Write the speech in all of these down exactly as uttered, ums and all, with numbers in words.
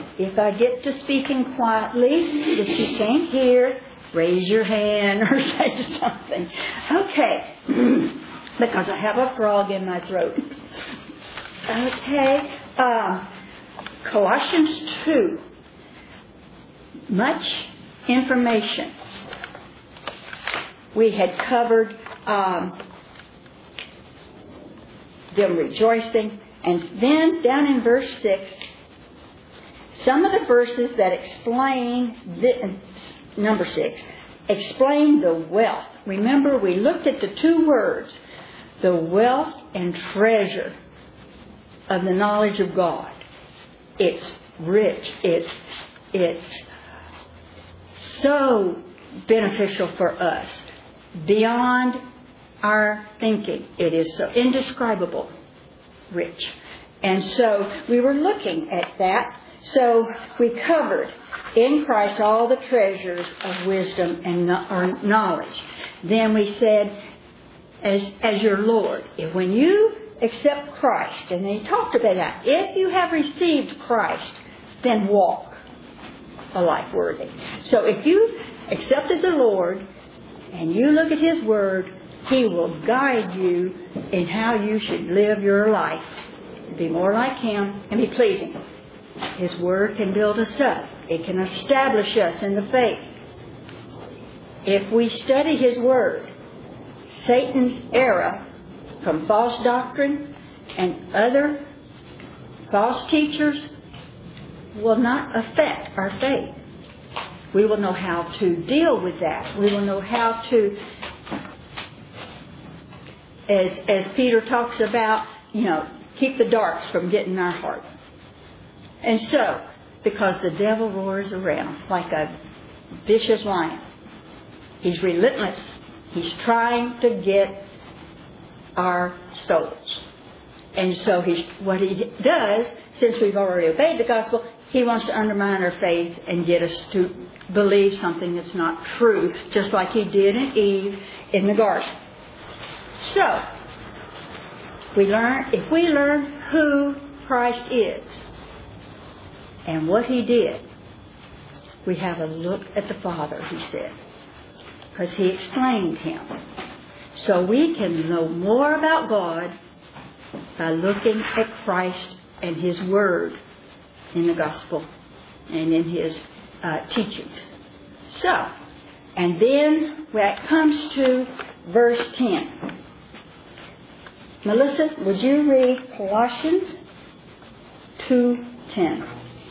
if I get to speaking quietly, if you can't hear, raise your hand or say something. Okay. Because I have a frog in my throat. Okay. Um, Colossians two. Much information. We had covered um, them rejoicing. And then down in verse six, some of the verses that explain, the, number six, explain the wealth. Remember, we looked at the two words, the wealth and treasure of the knowledge of God. It's rich. It's, it's so beneficial for us. Beyond our thinking. It is so indescribable rich. And so we were looking at that. So we covered in Christ all the treasures of wisdom and knowledge. Then we said, as, as your Lord, if when you accept Christ, and he talked about that, if you have received Christ, then walk a life worthy. So if you accept as the Lord, and you look at His Word, He will guide you in how you should live your life to be more like Him and be pleasing. His Word can build us up. It can establish us in the faith. If we study His Word, Satan's error from false doctrine and other false teachers will not affect our faith. We will know how to deal with that. We will know how to, as as Peter talks about, you know, keep the darks from getting our heart. And so, because the devil roars around like a vicious lion. He's relentless. He's trying to get our souls. And so he's, what he does, since we've already obeyed the gospel, he wants to undermine our faith and get us to believe something that's not true, just like he did in Eve in the garden. So, we learn, if we learn who Christ is and what He did, we have a look at the Father, he said, because He explained Him. So we can know more about God by looking at Christ and His Word in the Gospel and in His uh, teachings. So, and then when it comes to verse ten. Melissa, would you read Colossians two ten?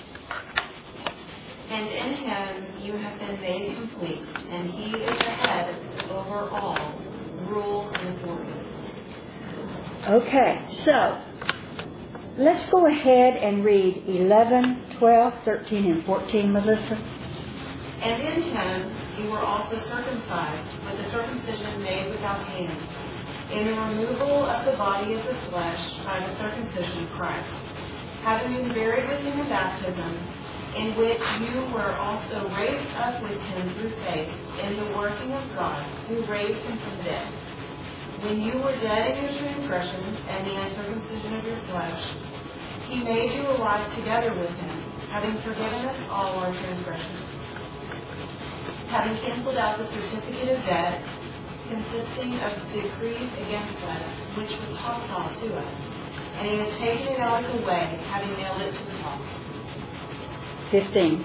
And in Him you have been made complete, and He is the head over all, rule and authority. Okay, so let's go ahead and read eleven, twelve, thirteen, and fourteen, Melissa. And in Him you were also circumcised with a circumcision made without hands, in the removal of the body of the flesh by the circumcision of Christ, having been buried with Him in baptism, in which you were also raised up with Him through faith in the working of God, who raised Him from the dead. When you were dead in your transgressions and the uncircumcision of your flesh, He made you alive together with Him, having forgiven us all our transgressions, having canceled out the certificate of debt consisting of decrees against us, which was hostile to us, and He has taken it out of the way, having nailed it to the cross. fifteen.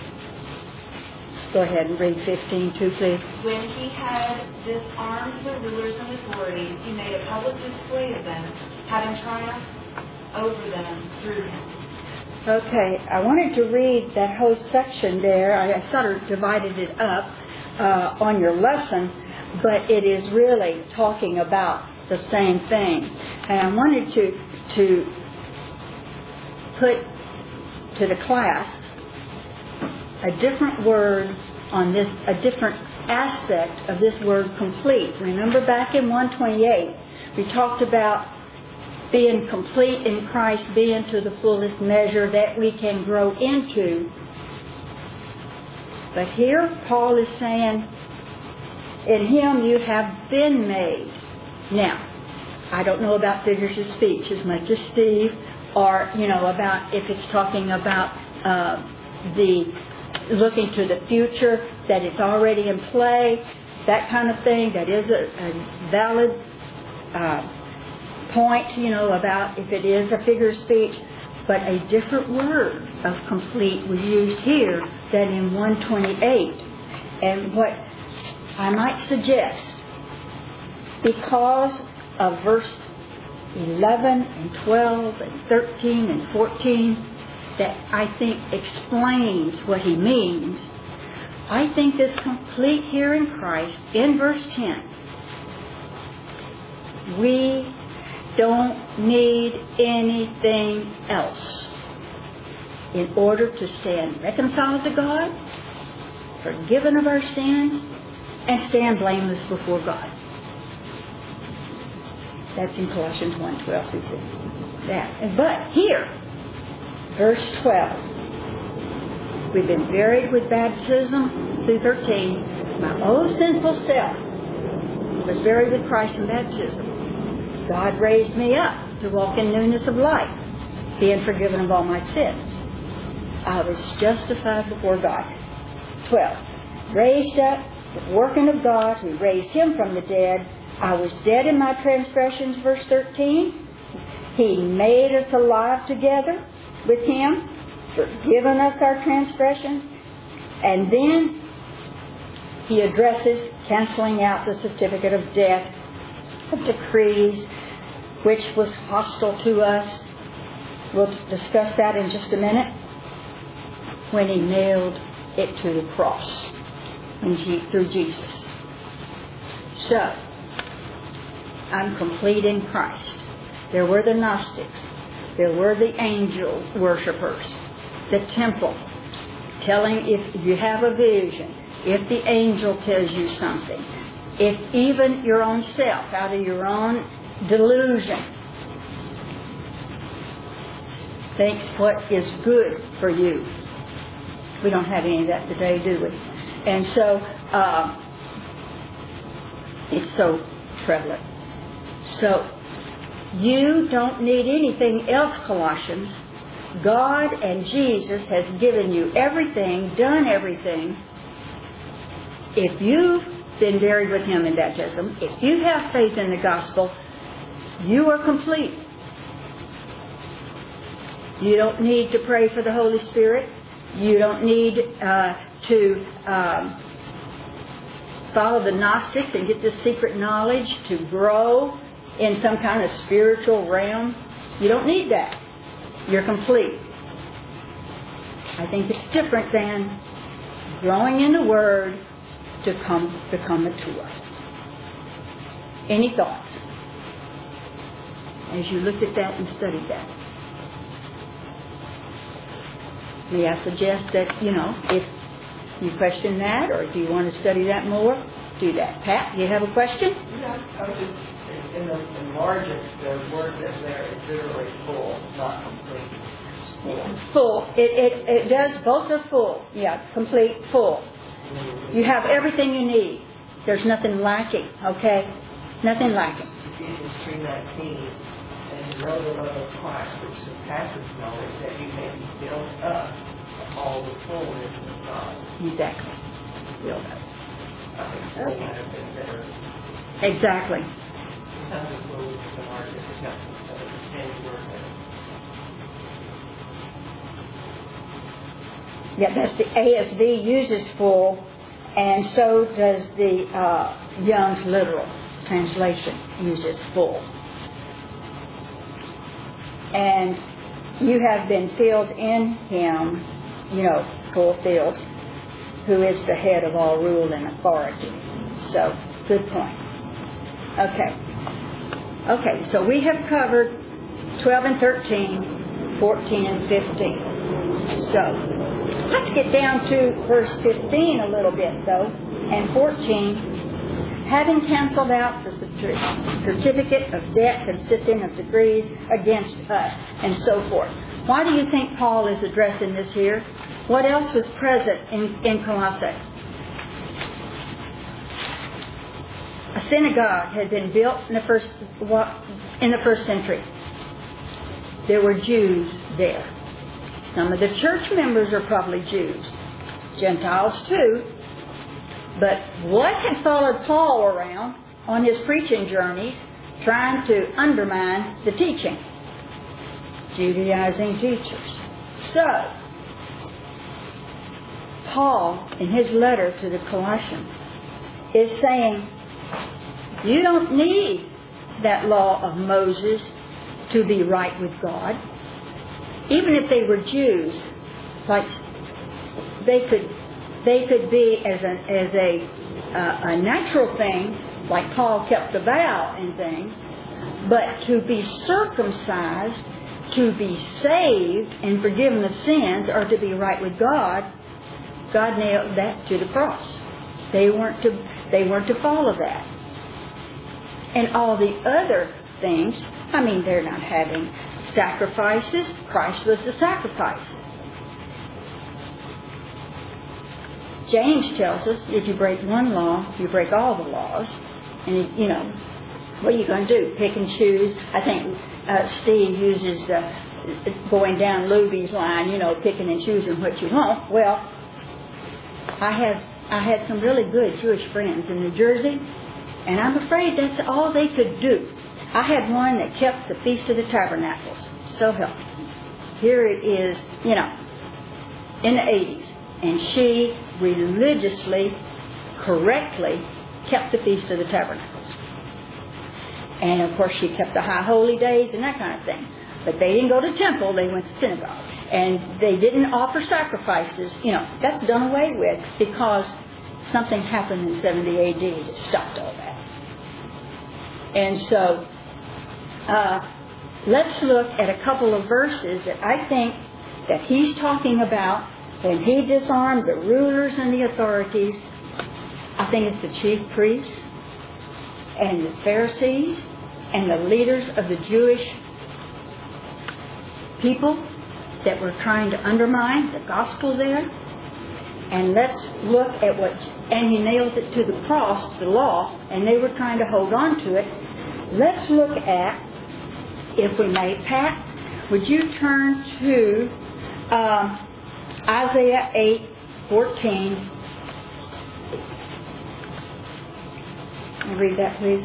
Go ahead and read fifteen too, please. When He had disarmed the rulers and authorities, He made a public display of them, having triumphed over them through Him. Okay, I wanted to read that whole section there. I sort of divided it up uh, on your lesson, but it is really talking about the same thing. And I wanted to to put to the class a different word on this, a different aspect of this word complete. Remember back in one twenty-eight, we talked about being complete in Christ, being to the fullest measure that we can grow into. But here Paul is saying, in Him you have been made. Now, I don't know about figures of speech as much as Steve, or, you know, about if it's talking about uh, the looking to the future, that it's already in play, that kind of thing. That is a, a valid uh, point, you know, about if it is a figure of speech. But a different word of complete was used here than in one twenty-eight. And what I might suggest, because of verse eleven and twelve and thirteen and fourteen, that I think explains what he means, I think this complete here in Christ, in verse ten, we don't need anything else in order to stand reconciled to God, forgiven of our sins, and stand blameless before God. That's in Colossians one, twelve through fifteen. That. But here, verse twelve, we've been buried with baptism through thirteen. My old sinful self was buried with Christ in baptism. God raised me up to walk in newness of life, being forgiven of all my sins. I was justified before God. twelve. Raised up, the working of God who raised him from the dead. I was dead in my transgressions, verse thirteen. He made us alive together with him, forgiven us our transgressions. And then he addresses canceling out the certificate of death, of decrees, which was hostile to us. We'll discuss that in just a minute. When he nailed it to the cross in G- through Jesus. So, I'm complete in Christ. There were the Gnostics. There were the angel worshippers. The temple. Telling if you have a vision. If the angel tells you something. If even your own self, out of your own delusion, thinks what is good for you. We don't have any of that today, do we? And so, uh, it's so prevalent. So, you don't need anything else, Colossians. God and Jesus has given you everything, done everything. If you've been buried with him in baptism, if you have faith in the gospel, you are complete. You don't need to pray for the Holy Spirit. You don't need uh, to um, follow the Gnostics and get this secret knowledge to grow in some kind of spiritual realm. You don't need that. You're complete. I think it's different than growing in the Word to come become mature. Any thoughts as you looked at that and studied that? May I suggest that, you know, if you question that or if you want to study that more, do that. Pat, do you have a question? Yeah, I was just, in the enlargement, the word that's there is literally full, not complete. It's full. Full. It, it, it does, both are full. Yeah, complete, full. You have everything you need. There's nothing lacking, okay? Nothing lacking. Ephesians three nineteen, and to know the love of Christ, which surpasses knowledge, that you may be built up to all the fullness of God. Exactly. Build up. I think full might have been better. Exactly. Sometimes it will enlarge it, it helps us to understand the word better. Yeah, that's the A S V uses full, and so does the uh, Young's literal translation uses full. And you have been filled in him, you know, fulfilled, who is the head of all rule and authority. So, good point. Okay. Okay, so we have covered twelve and thirteen, fourteen and fifteen. So, let's get down to verse fifteen a little bit, though, and fourteen. Having canceled out the certificate of debt consisting of degrees against us, and so forth. Why do you think Paul is addressing this here? What else was present in, in Colossae? A synagogue had been built in the first in the first century. There were Jews there. Some of the church members are probably Jews. Gentiles too. But what had followed Paul around on his preaching journeys, trying to undermine the teaching? Judaizing teachers. So, Paul, in his letter to the Colossians, is saying, you don't need that law of Moses to be right with God. Even if they were Jews, like they could, they could be as a as a uh, a natural thing, like Paul kept the vow and things. But to be circumcised, to be saved and forgiven of sins, or to be right with God, God nailed that to the cross. They weren't to they weren't to follow that. And all the other things, I mean, they're not having sacrifices. Christ was the sacrifice. James tells us if you break one law, you break all the laws. And, you know, what are you going to do? Pick and choose? I think uh, Steve uses uh, going down Luby's line, you know, picking and choosing what you want. Well, I have I had some really good Jewish friends in New Jersey, and I'm afraid that's all they could do. I had one that kept the Feast of the Tabernacles. So help me. Here it is, you know, in the eighties, and she religiously, correctly kept the Feast of the Tabernacles. And of course she kept the high holy days and that kind of thing. But they didn't go to temple, they went to synagogue. And they didn't offer sacrifices. You know, that's done away with because something happened in seventy A D that stopped all that. And so, uh, let's look at a couple of verses that I think that he's talking about when he disarmed the rulers and the authorities. I think it's the chief priests and the Pharisees and the leaders of the Jewish people that were trying to undermine the gospel there. And let's look at what, and he nails it to the cross, the law, and they were trying to hold on to it. Let's look at, if we may, Pat, would you turn to um, Isaiah eight fourteen. Read that, please.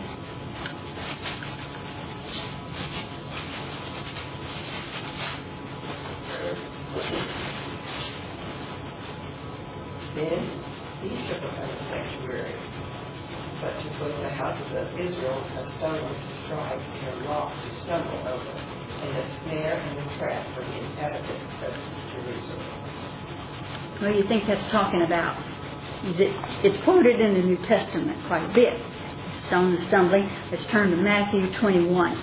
Then he shook upon the sanctuary, but to put the houses of Israel a stone to strike and a rock to stumble over, and a snare and a trap for the inhabitants of Jerusalem. What do you think that's talking about? It's quoted in the New Testament quite a bit. Stone and stumbling. Let's turn to Matthew twenty-one.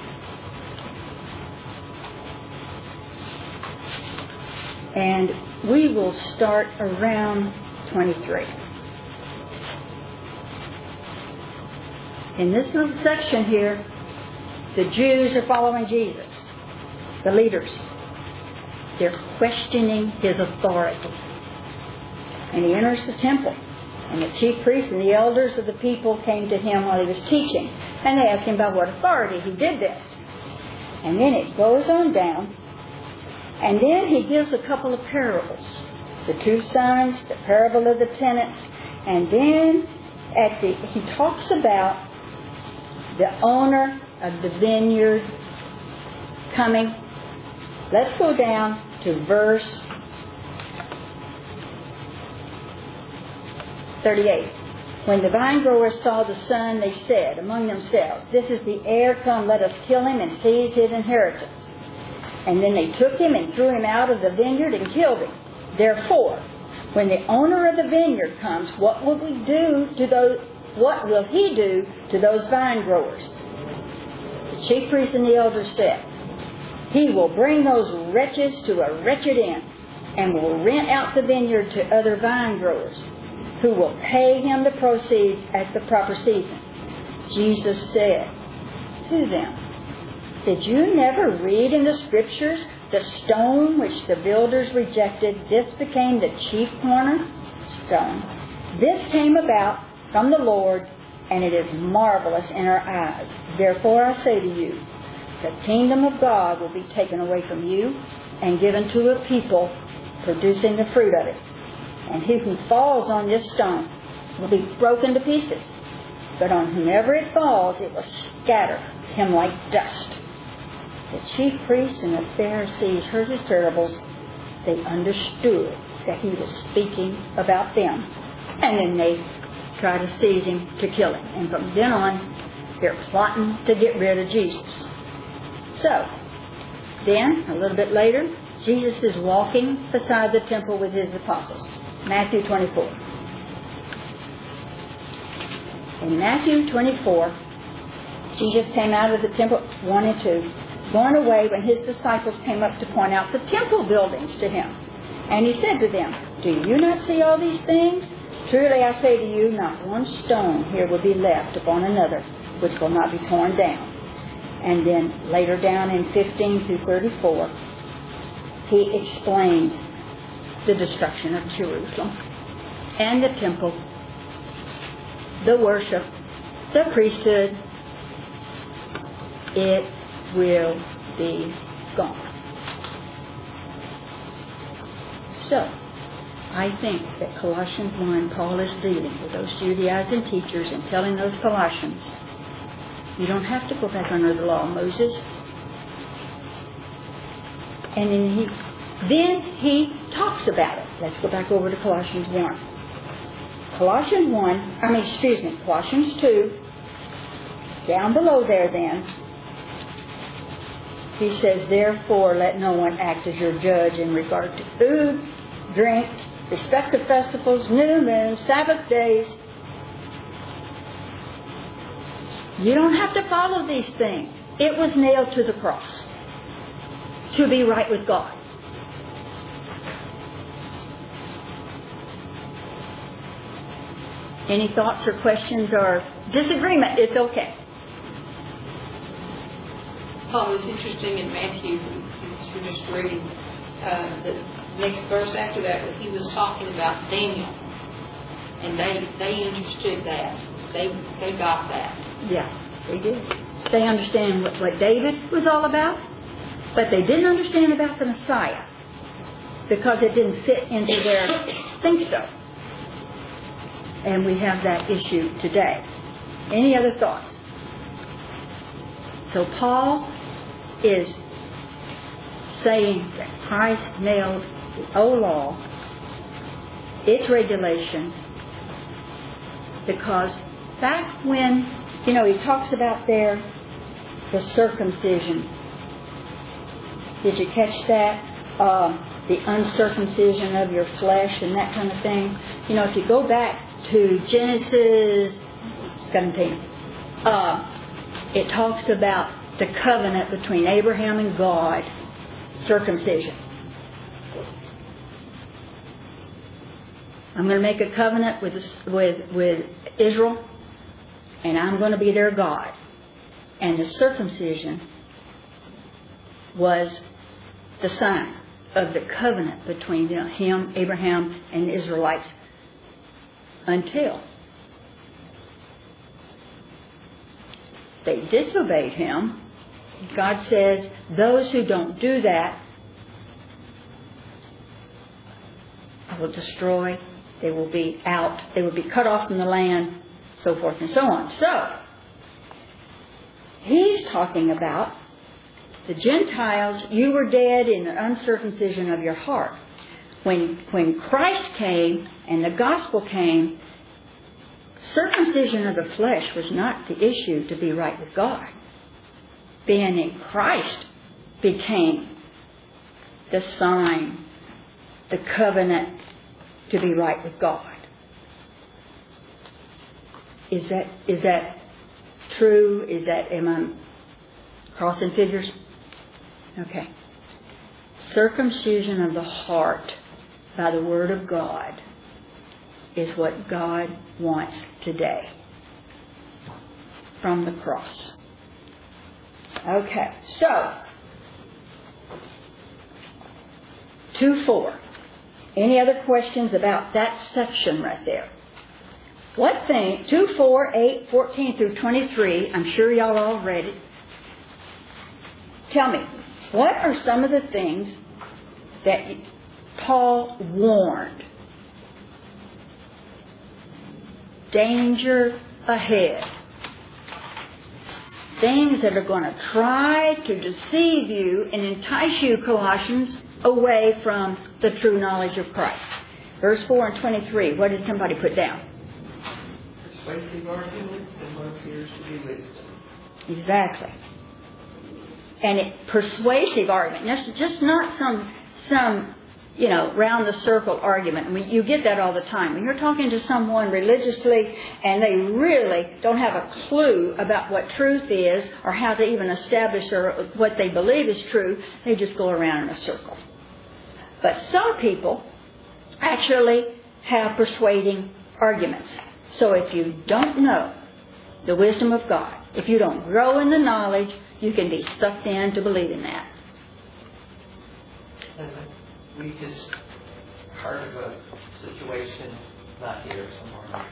And we will start around twenty-three. In this little section here, the Jews are following Jesus. The leaders. They're questioning his authority. And he enters the temple. And the chief priests and the elders of the people came to him while he was teaching. And they asked him by what authority he did this. And then it goes on down. And then he gives a couple of parables. The two sons, the parable of the tenants. And then at the he talks about the owner of the vineyard coming. Let's go down to verse thirty-eight. When the vine growers saw the son, they said among themselves, "This is the heir, come, let us kill him and seize his inheritance." And then they took him and threw him out of the vineyard and killed him. Therefore, when the owner of the vineyard comes, what will we do to those? What will he do to those vine growers? The chief priests and the elders said, "He will bring those wretches to a wretched end, and will rent out the vineyard to other vine growers, who will pay him the proceeds at the proper season." Jesus said to them, "Did you never read in the Scriptures, the stone which the builders rejected, this became the chief cornerstone? This came about from the Lord, and it is marvelous in our eyes. Therefore I say to you, the kingdom of God will be taken away from you and given to a people producing the fruit of it. And he who falls on this stone will be broken to pieces. But on whomever it falls, it will scatter him like dust. The chief priests and the Pharisees heard his parables. They understood that he was speaking about them. And then they tried to seize him to kill him. And from then on, they're plotting to get rid of Jesus. So, then, a little bit later, Jesus is walking beside the temple with his apostles. Matthew twenty-four. In Matthew twenty-four, Jesus came out of the temple, one and two, going away when his disciples came up to point out the temple buildings to him. And he said to them, "Do you not see all these things? Truly I say to you, not one stone here will be left upon another, which will not be torn down." And then later down in fifteen through thirty-four, he explains the destruction of Jerusalem and the temple, the worship, the priesthood. It will be gone. So, I think that Colossians one, Paul is dealing with those Judaizing teachers and telling those Colossians, you don't have to go back under the law of Moses. And then he, then he talks about it. Let's go back over to Colossians one. Colossians one, I mean, excuse me, Colossians two, down below there then, he says, "Therefore let no one act as your judge in regard to food, drink, respect of festivals, new moons, Sabbath days." You don't have to follow these things. It was nailed to the cross to be right with God. Any thoughts or questions or disagreement? It's okay. Paul, was interesting in Matthew, as you're just reading, uh, the next verse after that, where he was talking about Daniel. And they they understood that. They they got that. Yeah, they did. They understand what, what David was all about, but they didn't understand about the Messiah because it didn't fit into their think so. And we have that issue today. Any other thoughts? So Paul is saying that Christ nailed the old law, its regulations, because back when, you know, he talks about there the circumcision. Did you catch that? Uh, the uncircumcision of your flesh and that kind of thing. You know, if you go back to Genesis seventeen, uh, it talks about the covenant between Abraham and God, circumcision. I'm going to make a covenant with with with Israel, and I'm going to be their God. And the circumcision was the sign of the covenant between him, Abraham, and the Israelites until they disobeyed him. God says, those who don't do that, I will destroy. They will be out. They will be cut off from the land, so forth and so on. So, he's talking about the Gentiles. You were dead in the uncircumcision of your heart. When, when Christ came and the gospel came, circumcision of the flesh was not the issue to be right with God. Being in Christ became the sign, the covenant to be right with God. Is that is that true? Is that, am I crossing figures? Okay. Circumcision of the heart by the Word of God is what God wants today from the cross. Okay, so two four. Any other questions about that section right there? What thing, two, four, eight, fourteen through twenty-three, I'm sure y'all all read it. Tell me, what are some of the things that Paul warned. Danger ahead. Things that are going to try to deceive you and entice you, Colossians, away from the true knowledge of Christ. Verse four and twenty-three, what did somebody put down? Persuasive arguments and what appears to be wisdom. Exactly. And it, persuasive argument. That's just not some, some, you know, round the circle argument. I mean, you get that all the time. When you're talking to someone religiously and they really don't have a clue about what truth is or how to even establish or what they believe is true, they just go around in a circle. But some people actually have persuading arguments. So if you don't know the wisdom of God, if you don't grow in the knowledge, you can be sucked in to believe in that. We just heard of a situation, not here, somewhere else,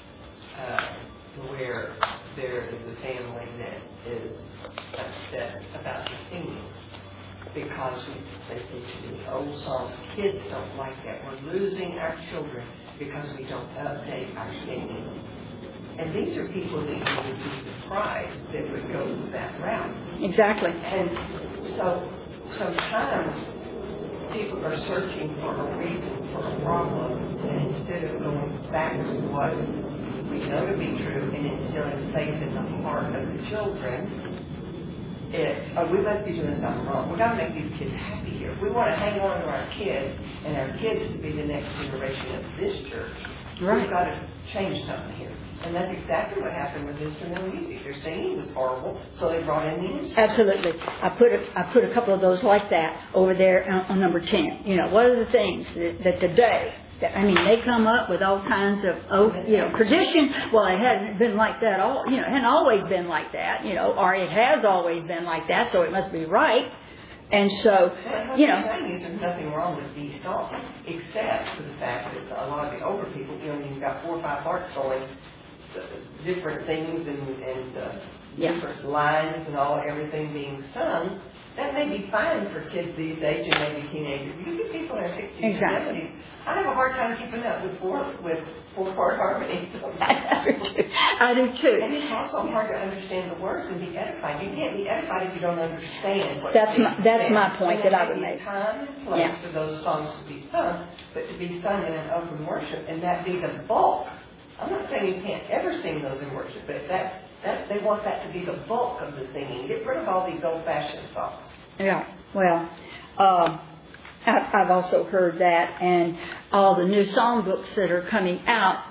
uh, where there is a family that is upset about the singing because we, they teach the old songs. Kids don't like that. We're losing our children because we don't update our singing. And these are people that you would be surprised that would go that route. Exactly. And so sometimes people are searching for a reason for a problem, and instead of going back to what we know to be true and instilling faith in the heart of the children, it's, oh, we must be doing something wrong. We've got to make these kids happy here. If we want to hang on to our kids and our kids to be the next generation of this church, right, we've got to change something here. And that's exactly what happened with instrumental music. Their singing was horrible, so they brought in the instruments. Absolutely. I put a, I put a couple of those like that over there on, on number ten. You know, what are the things that, that today, that, I mean, they come up with all kinds of, oh, you know, tradition. Well, it hadn't been like that all, you know, it hadn't always been like that, you know, or it has always been like that, so it must be right. And so, well, you know. What I'm saying is there's nothing wrong with these songs, except for the fact that a lot of the older people, you know, you've got four or five parts going, different things and, and uh, yeah. different lines and all, everything being sung, that may be fine for kids these days and maybe teenagers. You get people in their sixties exactly. and seventies. I have a hard time keeping up with four with four part harmony. I do too. I do too. And it's also hard to understand the words and be edified. You can't be edified if you don't understand what that's my that's said. my point so that I would make. Time and place yeah. for those songs to be sung, but to be sung in an open worship, and that be the bulk. I'm not saying you can't ever sing those in worship, but that, that they want that to be the bulk of the singing. Get rid of all these old-fashioned songs. Yeah, well, uh, I've, I've also heard that, and all the new songbooks that are coming out,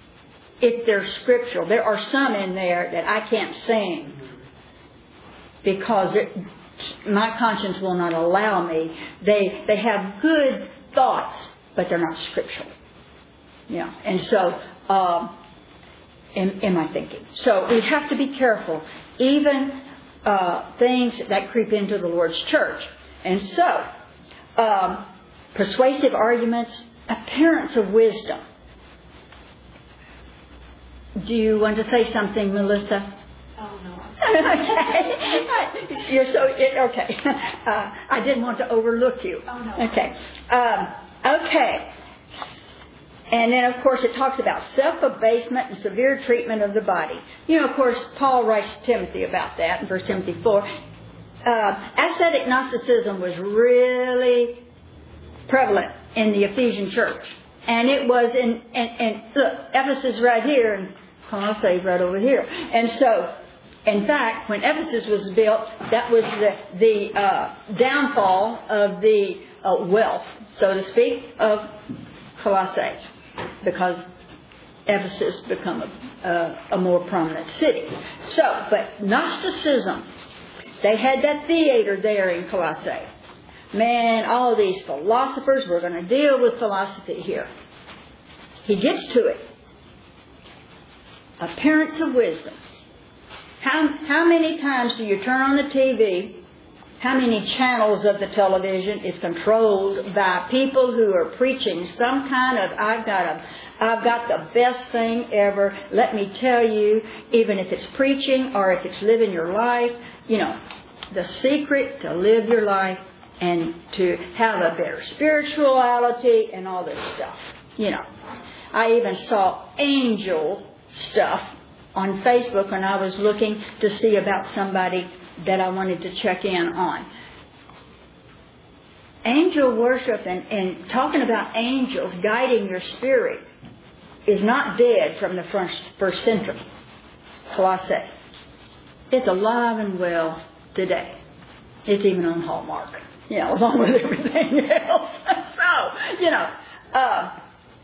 if they're scriptural, there are some in there that I can't sing because it, my conscience will not allow me. They they have good thoughts, but they're not scriptural. Yeah, and so. Um, in, in my thinking. So we have to be careful, even uh, things that creep into the Lord's church. And so, um, persuasive arguments, appearance of wisdom. Do you want to say something, Melissa? Oh, no. Okay. You're so, okay. Uh, I didn't want to overlook you. Oh, no. Okay. Um, okay. And then, of course, it talks about self-abasement and severe treatment of the body. You know, of course, Paul writes to Timothy about that in First Timothy four. Uh, ascetic Gnosticism was really prevalent in the Ephesian church. And it was in, and, and look, Ephesus right here and Colossae right over here. And so, in fact, when Ephesus was built, that was the, the uh, downfall of the uh, wealth, so to speak, of Colossae, because Ephesus become a, a, a more prominent city. So, but Gnosticism, they had that theater there in Colossae. Man, all these philosophers, we're going to deal with philosophy here. He gets to it. Appearance of wisdom. How, how many times do you turn on the T V? How many channels of the television is controlled by people who are preaching some kind of, I've got a, I've got the best thing ever. Let me tell you, even if it's preaching or if it's living your life, you know, the secret to live your life and to have a better spirituality and all this stuff. You know, I even saw angel stuff on Facebook when I was looking to see about somebody that I wanted to check in on. Angel worship and, and talking about angels guiding your spirit is not dead from the first, first century. Colossae. It's alive and well today. It's even on Hallmark, you know, along with everything else. So, you know, uh,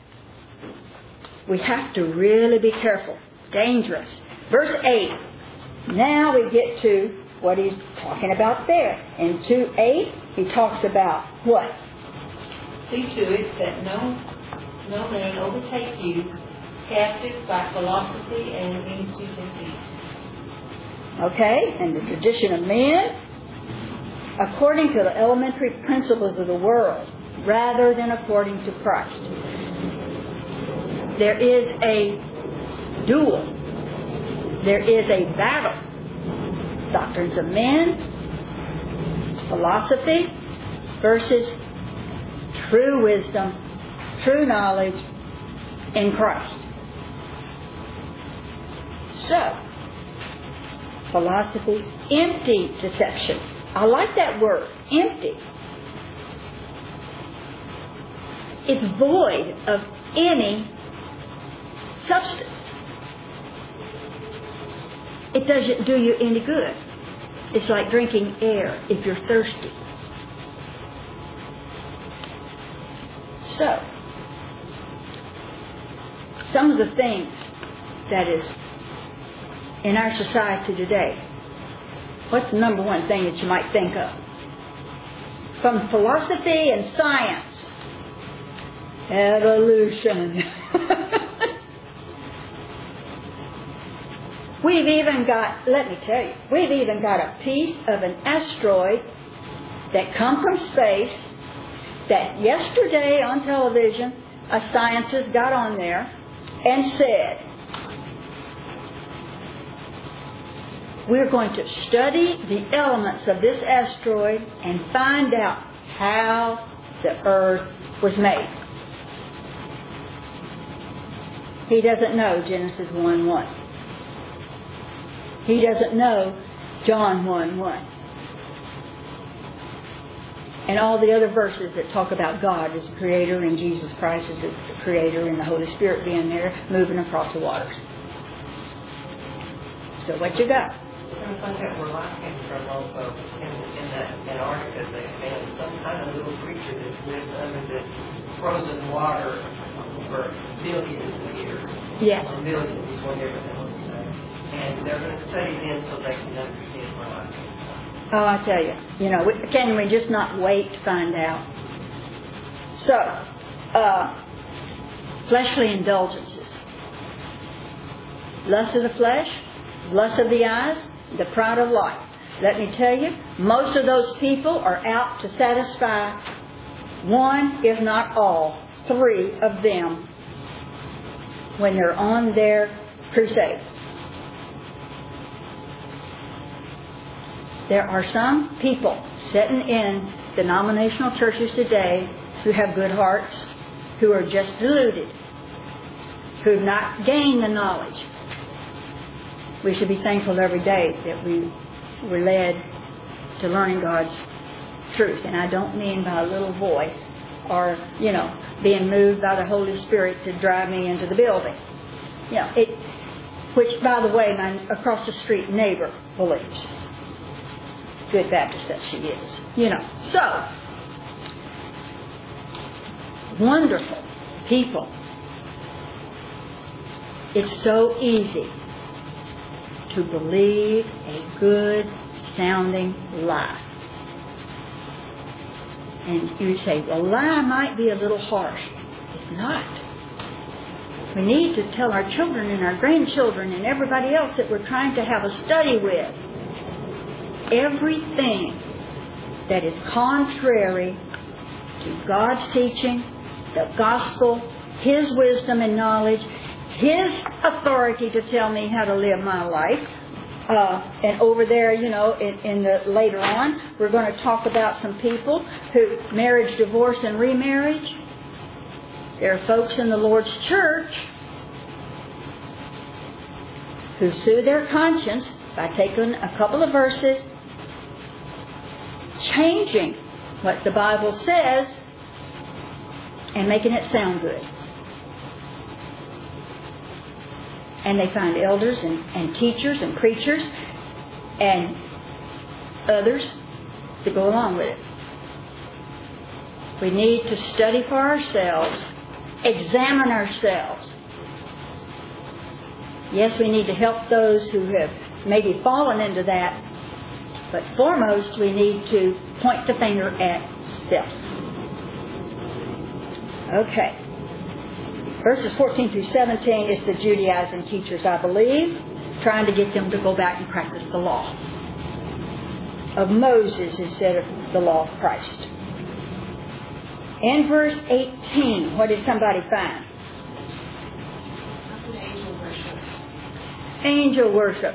we have to really be careful. Dangerous. Verse eight. Now we get to what he's talking about there. In two eight, he talks about what? See to it that no, no man overtake you captive by philosophy and empty deceit. Okay, and the tradition of men, according to the elementary principles of the world, rather than according to Christ. There is a duel. There is a battle. Doctrines of men, philosophy, versus true wisdom, true knowledge in Christ. So, philosophy, empty deception. I like that word, empty. It's void of any substance. It doesn't do you any good. It's like drinking air if you're thirsty. So, some of the things that is in our society today, what's the number one thing that you might think of? From philosophy and science, evolution. We've even got, let me tell you, we've even got a piece of an asteroid that come from space that yesterday on television a scientist got on there and said, we're going to study the elements of this asteroid and find out how the earth was made. He doesn't know Genesis one one. He doesn't know John one one. And all the other verses that talk about God as the Creator and Jesus Christ as the Creator and the Holy Spirit being there moving across the waters. So what you got? And I think that where I came from also, in, in that Antarctica, they found some kind of little creature that's lived under the frozen water for billions of years. Yes. Or millions, whatever they want to say. And they're going to study them so they can understand where I came from. Oh, I tell you, you know, can we just not wait to find out? So, uh, fleshly indulgences. Lust of the flesh, lust of the eyes, the pride of life. Let me tell you, most of those people are out to satisfy one, if not all, three of them when they're on their crusade. There are some people sitting in denominational churches today who have good hearts, who are just deluded, who have not gained the knowledge. We should be thankful every day that we were led to learning God's truth. And I don't mean by a little voice or, you know, being moved by the Holy Spirit to drive me into the building. You know, it, which, by the way, my across the street neighbor believes. Good Baptist that she is. You know, so, wonderful people. It's so easy to believe a good sounding lie. And you say, well, lie might be a little harsh. It's not. We need to tell our children and our grandchildren and everybody else that we're trying to have a study with. Everything that is contrary to God's teaching, the gospel, His wisdom and knowledge, His authority to tell me how to live my life, Uh, and over there, you know, in, in the later on, we're going to talk about some people who marriage, divorce, and remarriage. There are folks in the Lord's church who sue their conscience by taking a couple of verses, changing what the Bible says, and making it sound good. And they find elders and, and teachers and preachers and others to go along with it. We need to study for ourselves, examine ourselves. Yes, we need to help those who have maybe fallen into that, but foremost we need to point the finger at self. Okay. Verses fourteen through seventeen is the Judaizing teachers, I believe, trying to get them to go back and practice the law of Moses instead of the law of Christ. In verse eighteen, what did somebody find? Angel worship. Angel worship.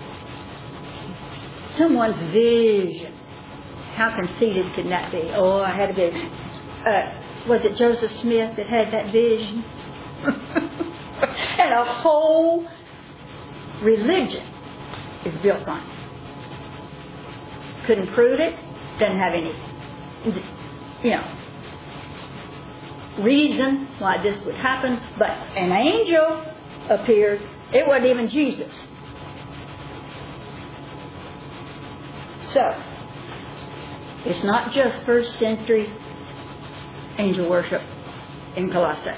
Someone's vision. How conceited can that be? Oh, I had a vision. Uh, was it Joseph Smith that had that vision? And a whole religion is built on it. Couldn't prove it. Doesn't have any, you know, reason why this would happen. But an angel appeared. It wasn't even Jesus. So, it's not just first century angel worship in Colossae.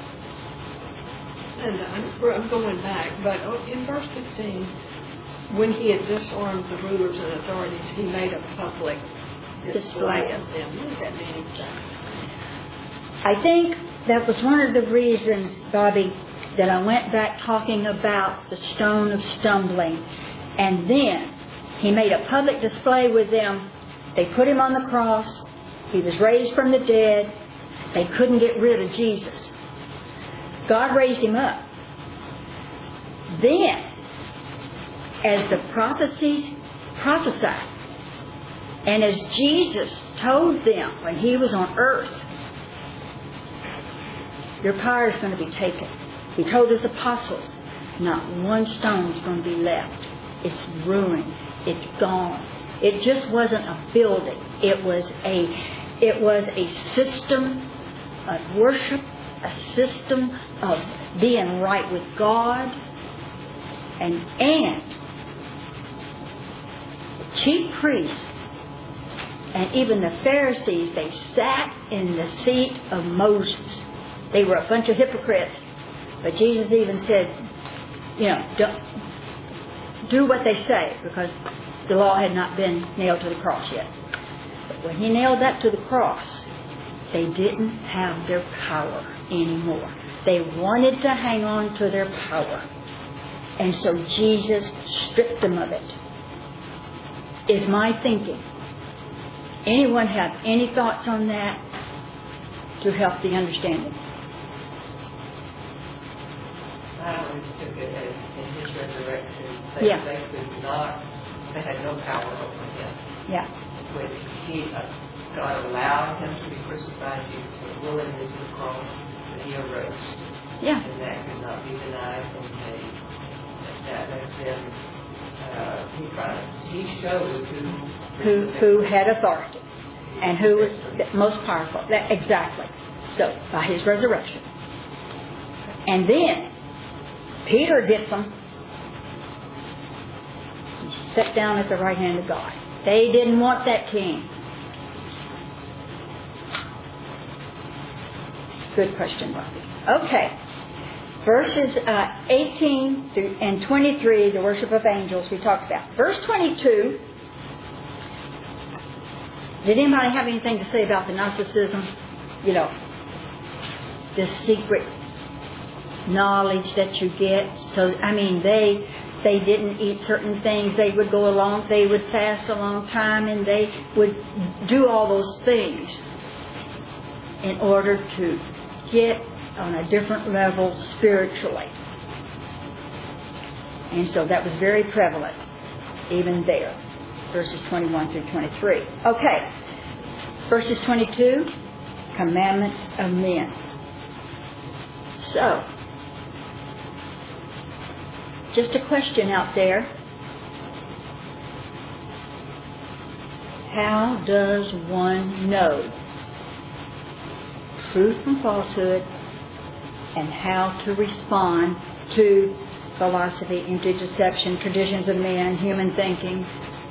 And I'm, I'm going back, but in verse fifteen, when he had disarmed the rulers and authorities, he made a public display, display of them. What does that mean exactly? I think that was one of the reasons, Bobby, that I went back talking about the stone of stumbling. And then he made a public display with them. They put him on the cross. He was raised from the dead. They couldn't get rid of Jesus. God raised him up. Then, as the prophecies prophesied, and as Jesus told them when he was on earth, your power is going to be taken. He told his apostles, not one stone is going to be left. It's ruined. It's gone. It just wasn't a building. It was a, it was a system of worship, a system of being right with God, and and the chief priests and even the Pharisees, they sat in the seat of Moses. They were a bunch of hypocrites, but Jesus even said, you know, don't do what they say, because the law had not been nailed to the cross yet. But when he nailed that to the cross, they didn't have their power anymore. They wanted to hang on to their power. And so Jesus stripped them of it. Is my thinking. Anyone have any thoughts on that to help the understanding? I always took it as in his resurrection, they, Yeah. they could not, they had no power over him. Yeah. When he, uh, God allowed him to be crucified, Jesus was willing to the cross, but he arose. Yeah. And that could not be denied from him. That has been, uh, he tried, he showed who, Who who had authority and who was the most powerful. That, exactly. So, by his resurrection. And then, Peter gets them. He sat down at the right hand of God. They didn't want that king. Good question, Bobby. Okay. Verses uh, eighteen through, and twenty-three, the worship of angels, we talked about. Verse twenty-two, did anybody have anything to say about the Gnosticism? You know, this secret knowledge that you get. So, I mean, they they didn't eat certain things. They would go along, they would fast a long time, and they would do all those things in order to get on a different level spiritually. And so that was very prevalent. even there. Verses twenty-one through twenty-three. Okay. Verses twenty-two, commandments of men. So, just a question out there. How does one know truth from falsehood and how to respond to philosophy, into deception, traditions of men, human thinking?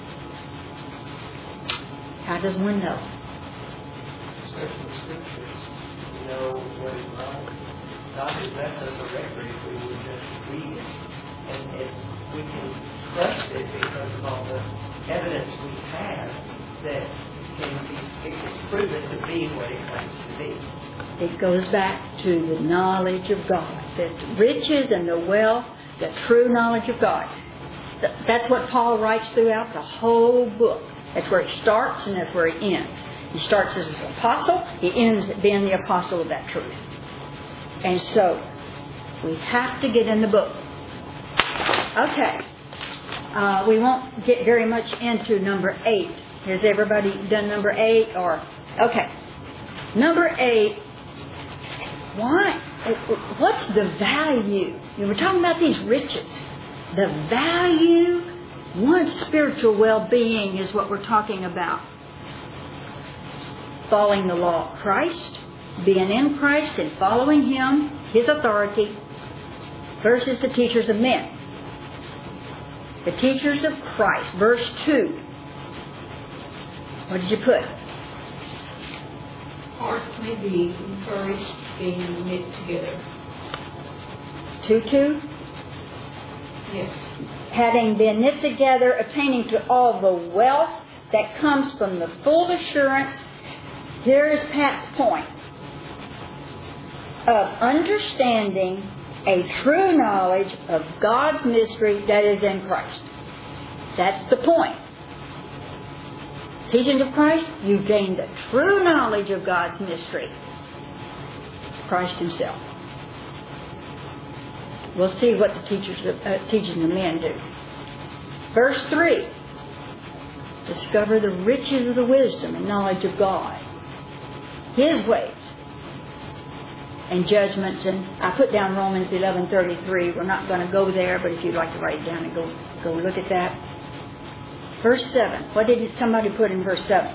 How does one know? Certain scriptures, you know what is wrong. God has left us a record if we would just read it. And it's, we can trust it because of all the evidence we have that can be, it's proven to be what it claims to be. It goes back to the knowledge of God. The riches and the wealth, the true knowledge of God. That's what Paul writes throughout the whole book. That's where he starts and that's where he ends. He starts as an apostle, he ends being the apostle of that truth. And so, we have to get in the book. Okay. Uh, we won't get very much into number eight. Has everybody done number eight? Or okay. Number eight, why? What's the value? You know, we're talking about these riches. The value, one's spiritual well-being is what we're talking about. Following the law of Christ, being in Christ and following Him, His authority, versus the teachers of men. The teachers of Christ, verse two. What did you put? Hearts may be encouraged, being knit together. two two? Yes. Having been knit together, attaining to all the wealth that comes from the full assurance. Here is Pat's point. Of understanding a true knowledge of God's mystery that is in Christ. That's the point. Teachings of Christ, you gain the true knowledge of God's mystery. Christ Himself. We'll see what the teachers of, uh, teachings of men do. Verse three. Discover the riches of the wisdom and knowledge of God. His ways and judgments. And I put down Romans eleven thirty-three. We're not going to go there, but if you'd like to write it down and go, go look at that. Verse seven. What did somebody put in verse seven?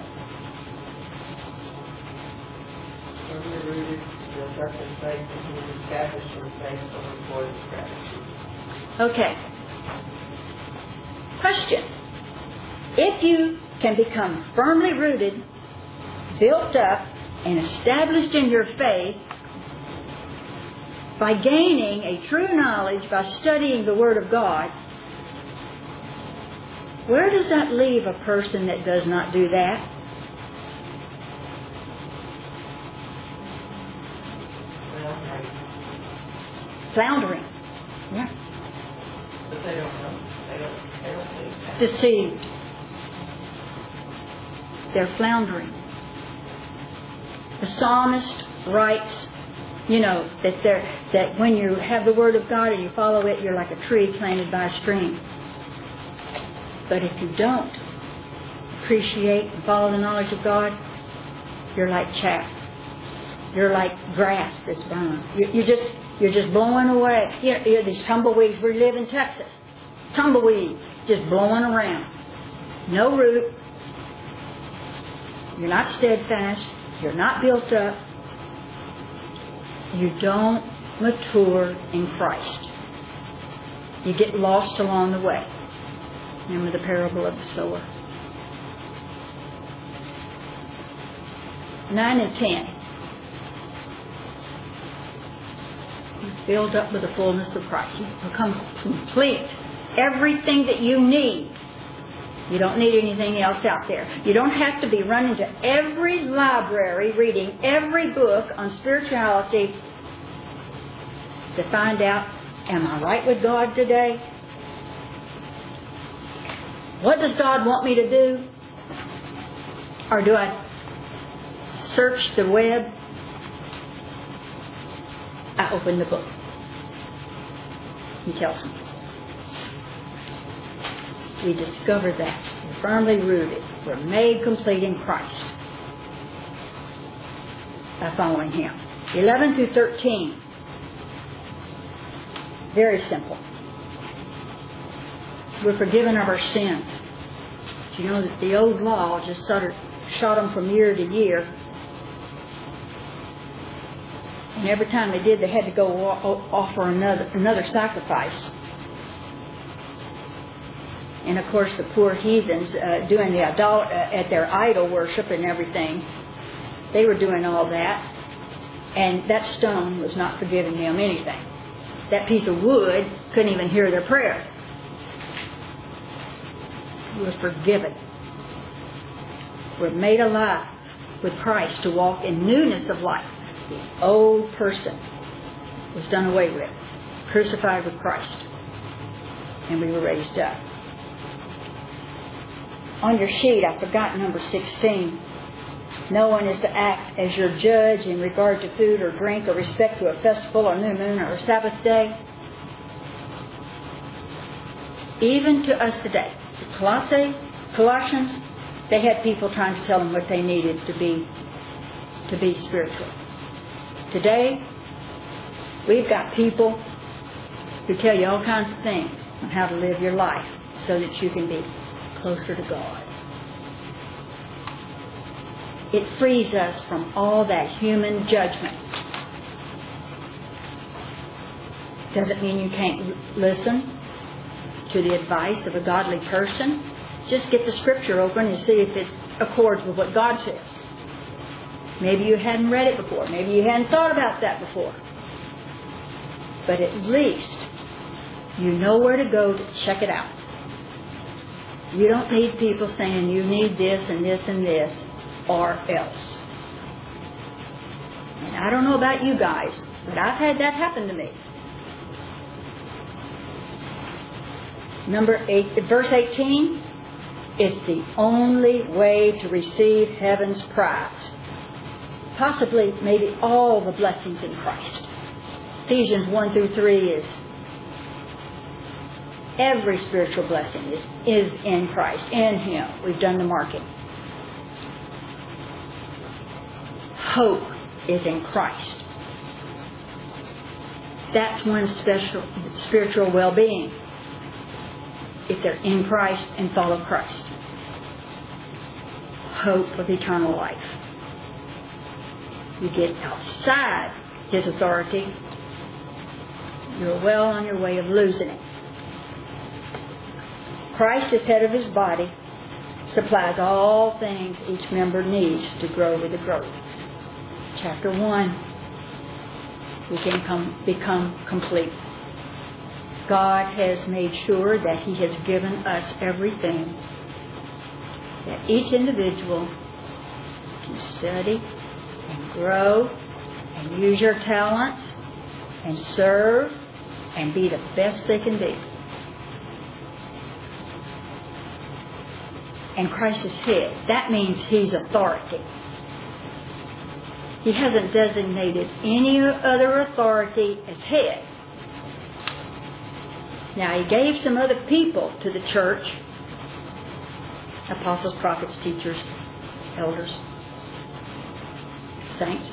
Firmly rooted, built up in faith, and He is established in faith before the gratitude. Okay. Question. If you can become firmly rooted, built up, and established in your faith by gaining a true knowledge by studying the Word of God, where does that leave a person that does not do that? Floundering. Yeah. But they don't know. They don't, they don't think that. Deceived. They're floundering. The psalmist writes, you know, that they're, that when you have the Word of God and you follow it, you're like a tree planted by a stream. But if you don't appreciate and follow the knowledge of God, you're like chaff. You're like grass that's burned. You're, you're just you're just blowing away. You know, you're these tumbleweeds. We live in Texas. Tumbleweed just blowing around. No root. You're not steadfast. You're not built up. You don't mature in Christ. You get lost along the way. Remember the parable of the sower. Nine and ten. You filled up with the fullness of Christ. You become complete. Everything that you need. You don't need anything else out there. You don't have to be running to every library, reading every book on spirituality to find out, am I right with God today? What does God want me to do? Or do I search the web? I open the book. He tells me. We discover that. We're firmly rooted. We're made complete in Christ by following Him. eleven through thirteen. Very simple. We're forgiven of our sins. You know that the old law just sort of shot them from year to year. And every time they did, they had to go offer another, another sacrifice. And of course, the poor heathens uh, doing the idol- uh, at their idol worship and everything, they were doing all that. And that stone was not forgiving them anything. That piece of wood couldn't even hear their prayer. We're forgiven. We're made alive with Christ to walk in newness of life. The old person was done away with, crucified with Christ, and we were raised up. On your sheet, I forgot number sixteen. No one is to act as your judge in regard to food or drink or respect to a festival or new moon or a Sabbath day. Even to us today, the Colossae, Colossians, they had people trying to tell them what they needed to be to be spiritual. Today, we've got people who tell you all kinds of things on how to live your life so that you can be closer to God. It frees us from all that human judgment. Doesn't mean you can't listen to the advice of a godly person. Just get the scripture open and see if it accords with what God says. Maybe you hadn't read it before. Maybe you hadn't thought about that before. But at least you know where to go to check it out. You don't need people saying you need this and this and this or else. And I don't know about you guys, but I've had that happen to me. Number eight, verse eighteen, it's the only way to receive heaven's prize. Possibly, maybe all the blessings in Christ. Ephesians one through three is every spiritual blessing is, is in Christ, in Him. We've done the marking. Hope is in Christ. That's one's special spiritual well-being, if they're in Christ and follow Christ. Hope of eternal life. You get outside His authority, you're well on your way of losing it. Christ, as head of His body, supplies all things each member needs to grow with the growth. Chapter one, we can come, become complete. God has made sure that He has given us everything that each individual can study and grow and use your talents and serve and be the best they can be. And Christ is head. That means He's authority. He hasn't designated any other authority as head. Now, He gave some other people to the church. Apostles, prophets, teachers, elders, saints.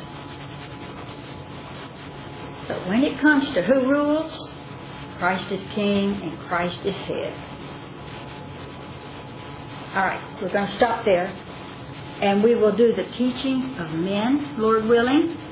But when it comes to who rules, Christ is king and Christ is head. All right, we're going to stop there. And we will do the teachings of men, Lord willing,